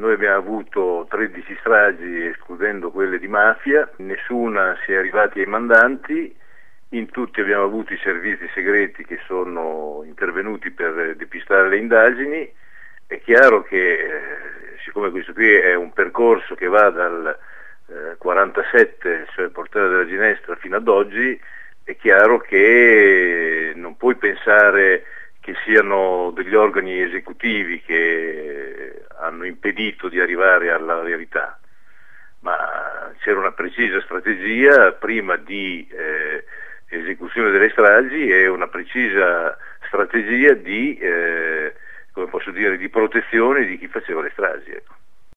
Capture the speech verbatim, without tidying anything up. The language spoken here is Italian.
noi abbiamo avuto tredici stragi escludendo quelle di mafia, nessuna si è arrivati ai mandanti, in tutti abbiamo avuto i servizi segreti che sono intervenuti per depistare le indagini. È chiaro che eh, siccome questo qui è un percorso che va dal eh, quarantasette, cioè il portale della Ginestra, fino ad oggi, è chiaro che non puoi pensare che siano degli organi esecutivi che hanno impedito di arrivare alla verità, ma c'era una precisa strategia prima di eh, esecuzione delle stragi e una precisa strategia di, eh, come posso dire, di protezione di chi faceva le stragi. Ecco.